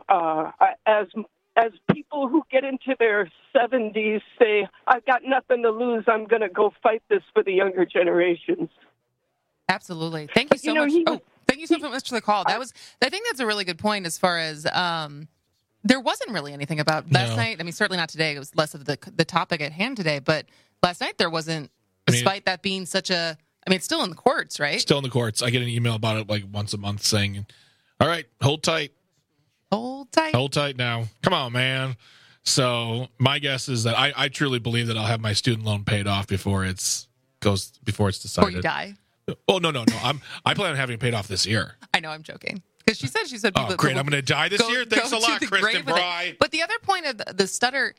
as people who get into their 70s say, I've got nothing to lose, I'm going to go fight this for the younger generations. Absolutely. Thank you so much. Thank you so much for the call. I think that's a really good point as far as there wasn't really anything about last night. I mean, certainly not today. It was less of the topic at hand today. But last night there wasn't, despite that being such a, I mean, it's still in the courts, right? Still in the courts. I get an email about it like once a month saying, all right, hold tight. Hold tight. Hold tight now. Come on, man. So my guess is that I truly believe that I'll have my student loan paid off before it's decided. Before you die. Oh, no. I plan on having it paid off this year. I know, I'm joking. Because she said people. Oh, great. I'm going to die this year? Thanks a lot, Kristen Bry. But the other point of the stutter,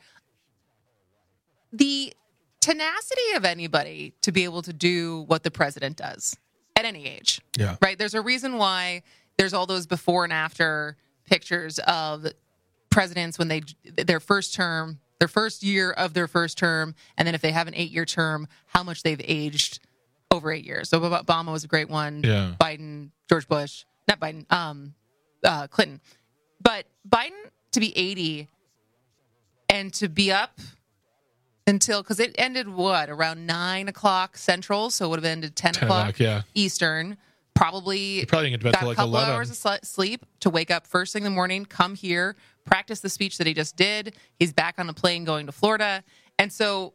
the tenacity of anybody to be able to do what the president does at any age. Yeah. Right? There's a reason why there's all those before and after pictures of presidents when their first term their first year of their first term, and then if they have an 8-year term, how much they've aged over 8 years. So Obama was a great one. Yeah. Biden, George Bush, not Biden, Clinton. But Biden to be 80 and to be up until, because it ended around 9 o'clock Central, so it would have ended 10 o'clock Eastern. Probably didn't get to bed got till a like couple 11. hours of sleep to wake up first thing in the morning, come here, practice the speech that he just did. He's back on a plane going to Florida. And so,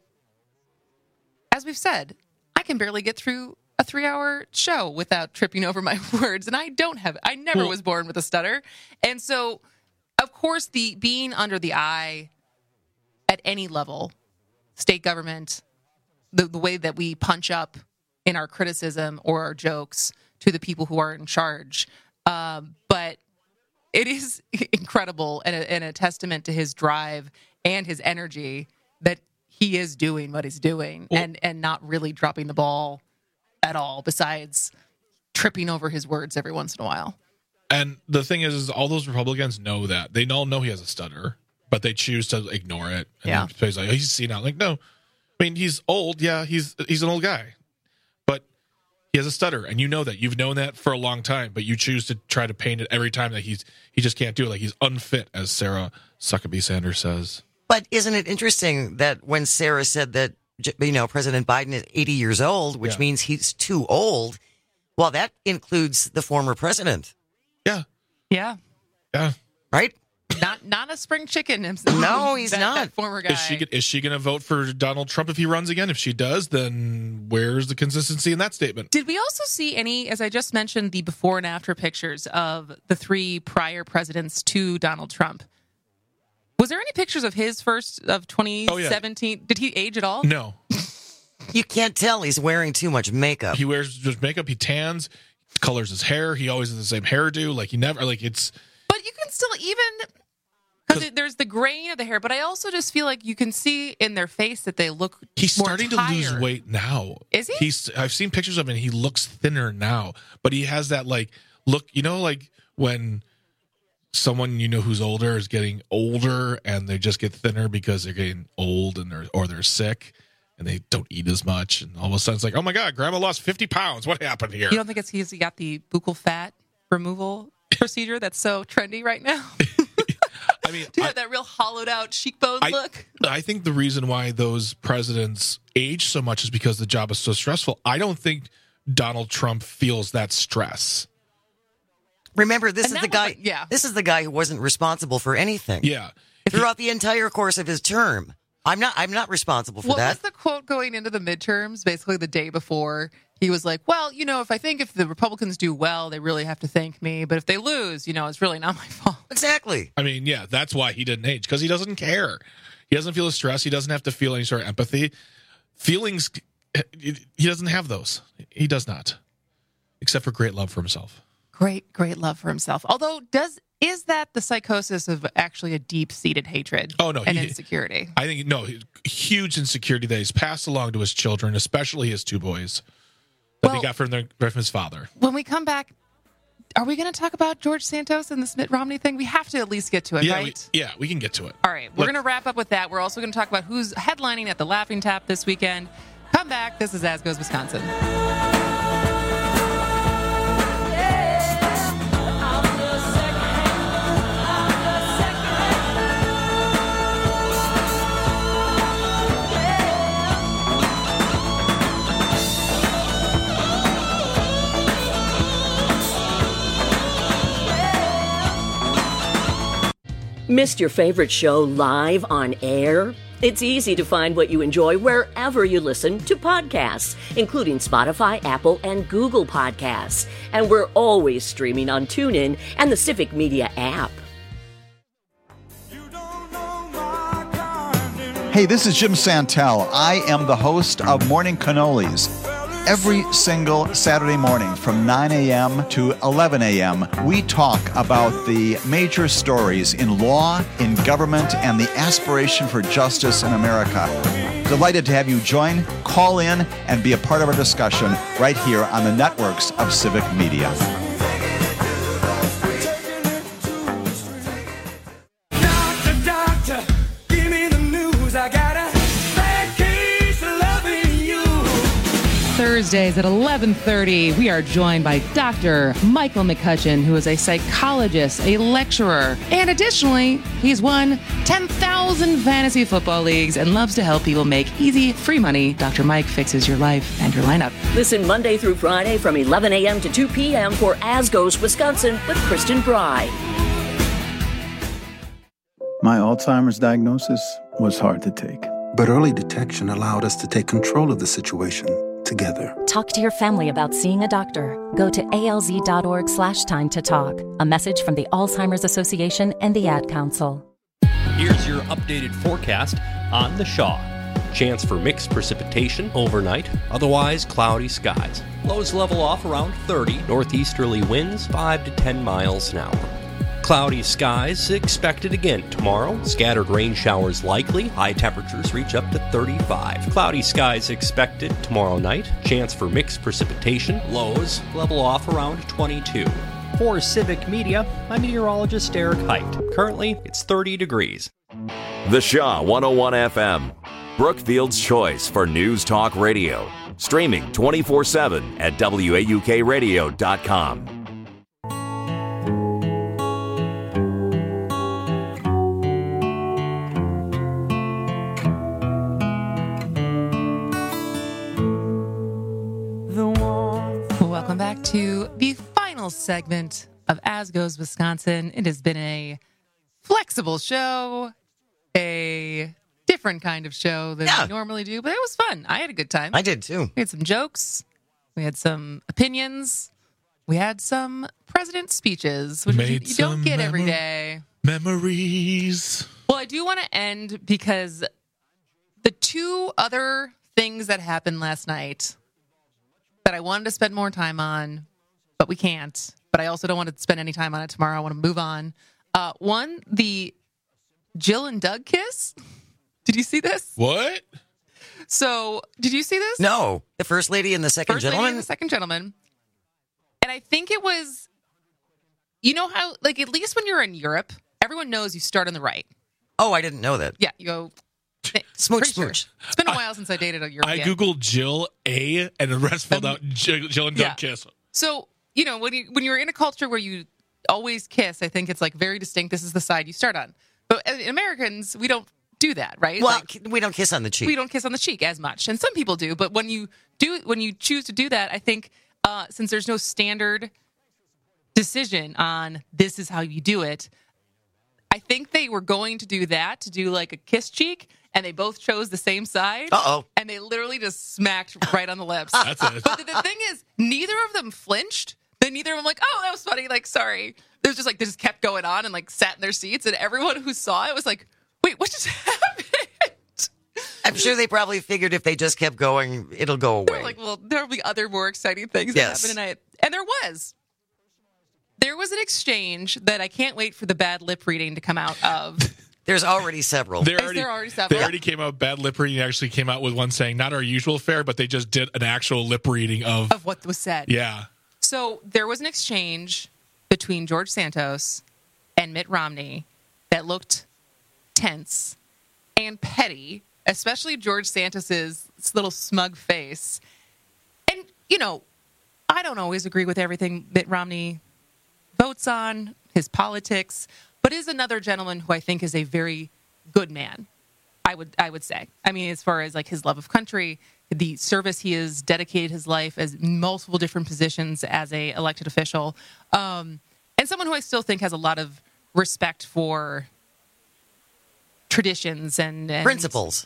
as we've said, I can barely get through a 3-hour show without tripping over my words. And I never was born with a stutter. And so, of course, the being under the eye at any level, state government, the way that we punch up in our criticism or our jokes to the people who are in charge. But it is incredible and a testament to his drive and his energy that he is doing what he's doing and not really dropping the ball at all, besides tripping over his words every once in a while. And the thing is all those Republicans know that. They all know he has a stutter, but they choose to ignore it. And he's like, oh, he's senile. Like, no. I mean, he's old. Yeah, he's an old guy. But he has a stutter, and you know that. You've known that for a long time, but you choose to try to paint it every time that he just can't do it. Like, he's unfit, as Sarah Huckabee Sanders says. But isn't it interesting that when Sarah said that, President Biden is 80 years old, which means he's too old, well, that includes the former president. Yeah. Yeah. Yeah. Right? Not a spring chicken himself. No, he's not. That former guy. Is she going to vote for Donald Trump if he runs again? If she does, then where's the consistency in that statement? Did we also see any, as I just mentioned, the before and after pictures of the 3 prior presidents to Donald Trump? Was there any pictures of his first of 2017? Oh, yeah. Did he age at all? No. You can't tell. He's wearing too much makeup. He wears just makeup. He tans, colors his hair. He always has the same hairdo. Like, he never, like, it's. But you can still because there's the grain of the hair, but I also just feel like you can see in their face that they look He's more starting tired. to lose weight now. Is he? I've seen pictures of him, and he looks thinner now. But he has that, like, look, like when someone who's older is getting older and they just get thinner because they're getting old and they're sick and they don't eat as much, and all of a sudden it's like, oh my God, grandma lost 50 pounds. What happened here? You don't think he's got the buccal fat removal procedure that's so trendy right now? I mean, to have that real hollowed out cheekbone look. I think the reason why those presidents age so much is because the job is so stressful. I don't think Donald Trump feels that stress. Remember, this is the guy. This is the guy who wasn't responsible for anything. Yeah, throughout the entire course of his term. I'm not responsible for that. What was the quote going into the midterms? Basically, the day before, he was like, "Well, if the Republicans do well, they really have to thank me. But if they lose, it's really not my fault." Exactly. I mean, yeah, that's why he didn't age, because he doesn't care. He doesn't feel the stress. He doesn't have to feel any sort of empathy. Feelings, he doesn't have those. He does not, except for great love for himself. Great love for himself. Although, is that the psychosis of actually a deep-seated hatred and insecurity? I think, huge insecurity that he's passed along to his children, especially his 2 boys, that he got from his father. When we come back, are we going to talk about George Santos and this Mitt Romney thing? We have to at least get to it, right? We can get to it. All right, we're going to wrap up with that. We're also going to talk about who's headlining at the Laughing Tap this weekend. Come back. This is As Goes Wisconsin. Missed your favorite show live on air? It's easy to find what you enjoy wherever you listen to podcasts, including Spotify, Apple, and Google Podcasts. And we're always streaming on TuneIn and the Civic Media app. Hey, this is Jim Santel. I am the host of Morning Cannolis. Every single Saturday morning from 9 a.m. to 11 a.m., we talk about the major stories in law, in government, and the aspiration for justice in America. Delighted to have you join, call in, and be a part of our discussion right here on the networks of Civic Media. Doctor, give me the news. Thursdays at 11:30, we are joined by Dr. Michael McCutcheon, who is a psychologist, a lecturer, and additionally, he's won 10,000 fantasy football leagues and loves to help people make easy, free money. Dr. Mike fixes your life and your lineup. Listen Monday through Friday from 11 a.m. to 2 p.m. for As Goes Wisconsin with Kristen Bry. My Alzheimer's diagnosis was hard to take. But early detection allowed us to take control of the situation together. Talk to your family about seeing a doctor. Go to alz.org/time to talk. A message from the Alzheimer's Association and the Ad Council. Here's your updated forecast on the Shaw. Chance for mixed precipitation overnight, otherwise cloudy skies. Lows level off around 30, northeasterly winds 5 to 10 miles an hour. Cloudy skies expected again tomorrow. Scattered rain showers likely. High temperatures reach up to 35. Cloudy skies expected tomorrow night. Chance for mixed precipitation. Lows level off around 22. For Civic Media, I'm meteorologist Eric Height. Currently, it's 30 degrees. The Shaw 101 FM. Brookfield's choice for News Talk Radio. Streaming 24/7 at WAUKradio.com. Welcome back to the final segment of As Goes Wisconsin. It has been a flexible show, a different kind of show than we normally do, but it was fun. I had a good time. I did too. We had some jokes. We had some opinions. We had some president speeches, which you don't get every day. Memories. Well, I do want to end because the two other things that happened last night that I wanted to spend more time on, but we can't. But I also don't want to spend any time on it tomorrow. I want to move on. One, the Jill and Doug kiss. Did you see this? What? So, did you see this? No. The first lady and the second gentleman? First lady and the second gentleman. And I think it was, you know how, like, at least when you're in Europe, everyone knows you start on the right. Oh, I didn't know that. Yeah, you go... Smooch, Sure. It's been a while since I dated a European. I Googled Jill A, and the rest filled out Jill and Doug kiss. So, you know, when you're in a culture where you always kiss, I think it's like very distinct. This is the side you start on. But Americans, we don't do that, right? Well, we don't kiss on the cheek. We don't kiss on the cheek as much. And some people do. But when you choose to do that, I think since there's no standard decision on this is how you do it, I think they were going to do that, to do like a kiss cheek, and they both chose the same side. Uh-oh. And they literally just smacked right on the lips. That's it. But the thing is, neither of them flinched. Then neither of them like, oh, that was funny. Like, sorry. There's just like, they just kept going on and like sat in their seats. And everyone who saw it was like, wait, what just happened? I'm sure they probably figured if they just kept going, it'll go away. They're like, well, there'll be other more exciting things that happen tonight. And there was. There was an exchange that I can't wait for the bad lip reading to come out of. There's already several. There already several? They already came out. Bad lip reading actually came out with one saying, not our usual fare, but they just did an actual lip reading of what was said. Yeah. So there was an exchange between George Santos and Mitt Romney that looked tense and petty, especially George Santos's little smug face. And, you know, I don't always agree with everything Mitt Romney votes on, his politics, but is another gentleman who I think is a very good man, I would say. I mean, as far as like his love of country, the service he has dedicated his life as multiple different positions as a elected official, and someone who I still think has a lot of respect for traditions and principles.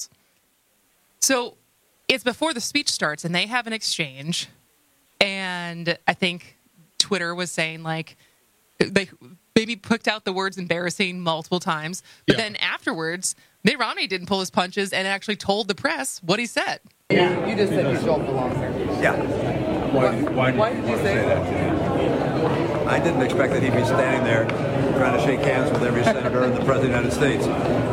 So it's before the speech starts, and they have an exchange, and I think Twitter was saying, like, they maybe picked out the words embarrassing multiple times, but then afterwards, Mitt Romney didn't pull his punches and actually told the press what he said. Yeah. You just said you don't belong there. Yeah. Why did you say that? I didn't expect that he'd be standing there trying to shake hands with every senator and the President of the United States.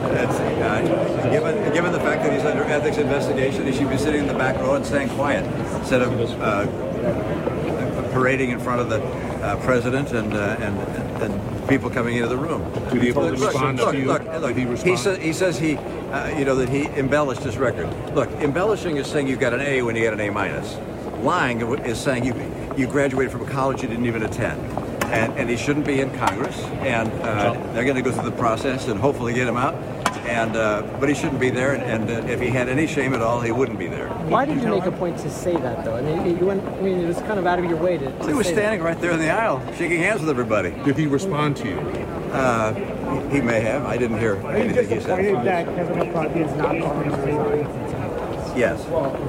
Given the fact that he's under ethics investigation, he should be sitting in the back row and staying quiet instead of parading in front of the president and people coming into the room. Did he respond to you? Look. He says that he embellished his record. Look, embellishing is saying you got an A when you get an A minus. lying is saying you graduated from a college you didn't even attend. And he shouldn't be in Congress. And they're going to go through the process and hopefully get him out. And but he shouldn't be there. And if he had any shame at all, he wouldn't be there. Why did you make a point to say that, though? I mean, it was kind of out of your way to he was standing right there in the aisle, shaking hands with everybody. Did he respond to you? He may have. I didn't hear anything he said. Are you disappointed that Kevin McCarthy is not going to resign? Yes.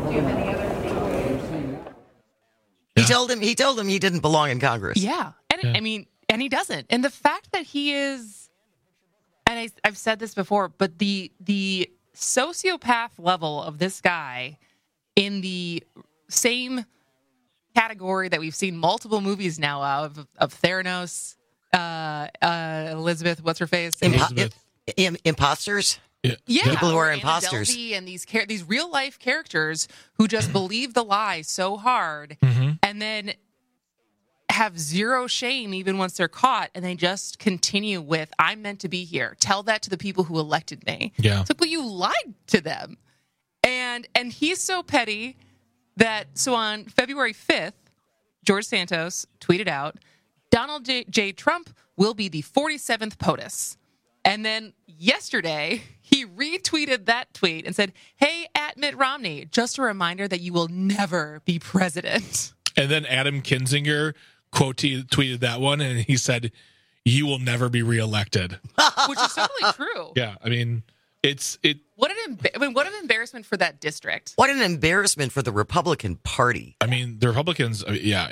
He told him he didn't belong in Congress. Yeah. And I mean, and he doesn't. And the fact that he is, and I've said this before, but the sociopath level of this guy in the same category that we've seen multiple movies now of Theranos, Elizabeth, what's her face? Imposters? Yeah, people who are Anna imposters, Delvey and these real life characters who just believe the lie so hard, and then have zero shame even once they're caught, and they just continue with "I'm meant to be here." Tell that to the people who elected me. Yeah, it's like, well, you lied to them, and he's so petty that on February 5th, George Santos tweeted out, "Donald J. Trump will be the 47th POTUS," and then yesterday he retweeted that tweet and said, "Hey, at Mitt Romney, just a reminder that you will never be president." And then Adam Kinzinger tweeted that one, and he said, "You will never be reelected," which is totally true. Yeah, I mean, what an embarrassment for that district. What an embarrassment for the Republican Party. I mean, the Republicans. Yeah,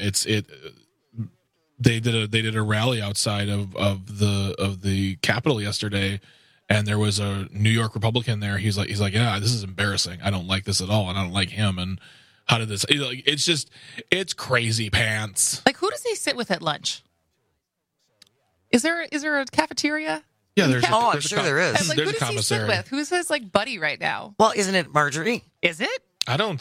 They did a rally outside of the Capitol yesterday, and there was a New York Republican there. He's like, yeah, this is embarrassing. I don't like this at all, and I don't like him. And how did this? It's crazy pants. Like, who does he sit with at lunch? Is there a cafeteria? Yeah, I'm sure there is. Like, who does he sit with? Who's his buddy right now? Well, isn't it Marjorie? Is it? I don't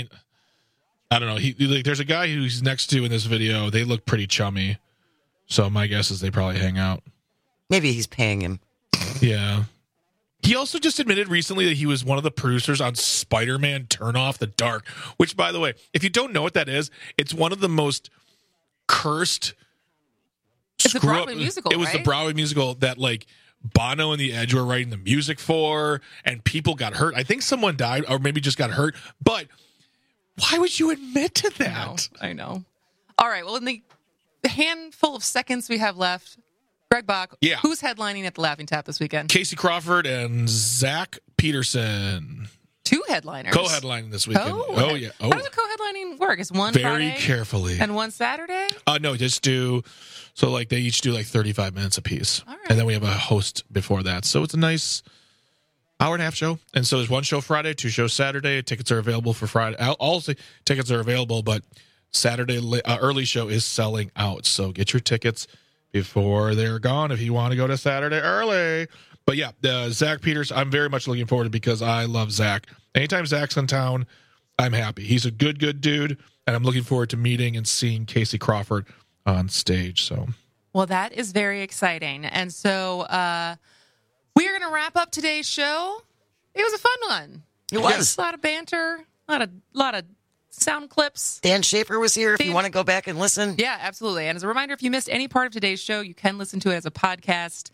know. There's a guy who's next to in this video. They look pretty chummy. So my guess is they probably hang out. Maybe he's paying him. Yeah. He also just admitted recently that he was one of the producers on Spider-Man Turn Off the Dark, which, by the way, if you don't know what that is, it's one of the most cursed. It's a Broadway musical. It was the Broadway musical that Bono and the Edge were writing the music for, and people got hurt. I think someone died, or maybe just got hurt. But why would you admit to that? I know. All right. Well, in the handful of seconds we have left, Greg Bach, who's headlining at the Laughing Tap this weekend? Casey Crawford and Zach Peterson. Two headliners. Co-headlining this weekend. Oh, yeah. Oh. How does the co-headlining work? Is one Very Friday carefully. And one Saturday? No, just do... So, they each do 35 minutes apiece. All right. And then we have a host before that. So it's a nice hour and a half show. And so there's one show Friday, two shows Saturday. Tickets are available for Friday. All tickets are available, but Saturday early show is selling out. So get your tickets before they're gone if you want to go to Saturday early. But yeah, Zach Peters, I'm very much looking forward to because I love Zach. Anytime Zach's in town, I'm happy. He's a good dude, and I'm looking forward to meeting and seeing Casey Crawford on stage. So, well, that is very exciting. And so we're going to wrap up today's show. It was a fun one. It was. A lot of banter, a lot of sound clips. Dan Schaefer was here if you want to go back and listen. Yeah, absolutely. And as a reminder, if you missed any part of today's show, you can listen to it as a podcast.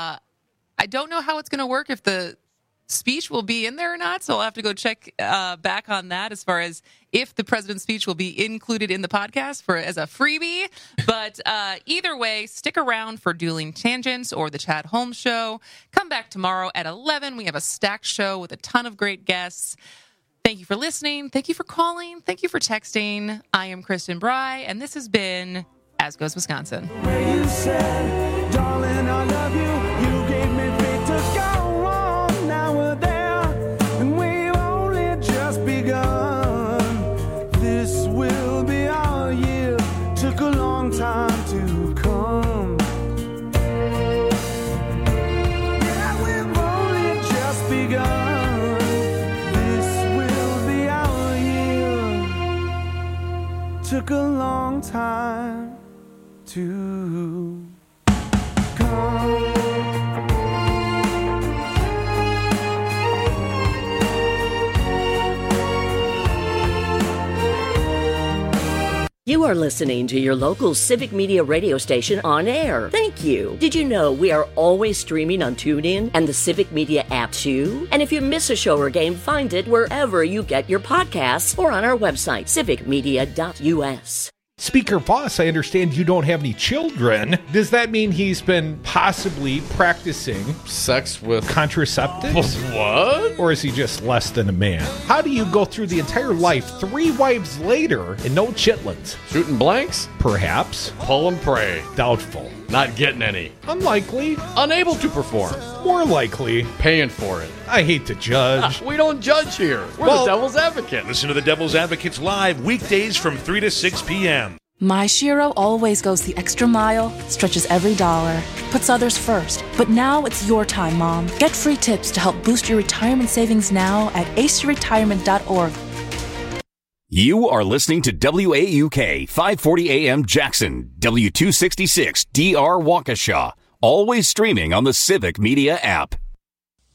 I don't know how it's going to work, if the speech will be in there or not, so I'll have to go check back on that as far as if the president's speech will be included in the podcast as a freebie. But either way, stick around for Dueling Tangents or the Chad Holmes Show. Come back tomorrow at 11. We have a stacked show with a ton of great guests. Thank you for listening. Thank you for calling. Thank you for texting. I am Kristen Bry, and this has been As Goes Wisconsin. Where you said, darling, I love you. You gave me faith to go on. Now we're there, and we've only just begun. This will be our year. Took a long time to come. Yeah, we've only just begun. Took a long time to come. You are listening to your local Civic Media radio station on air. Thank you. Did you know we are always streaming on TuneIn and the Civic Media app too? And if you miss a show or game, find it wherever you get your podcasts or on our website, civicmedia.us. Speaker Voss, I understand you don't have any children. Does that mean he's been possibly practicing sex with contraceptives? What? Or is he just less than a man? How do you go through the entire life 3 wives later and no chitlins? Shooting blanks? Perhaps. Pull and pray. Doubtful. Not getting any. Unlikely. Unable to perform. More likely. Paying for it. I hate to judge. We don't judge here. We're the Devil's Advocate. Listen to the Devil's Advocates live weekdays from 3 to 6 p.m. My Shiro always goes the extra mile, stretches every dollar, puts others first. But now it's your time, Mom. Get free tips to help boost your retirement savings now at aceyourretirement.org. You are listening to WAUK 540 AM Jackson, W266 DR Waukesha, always streaming on the Civic Media app.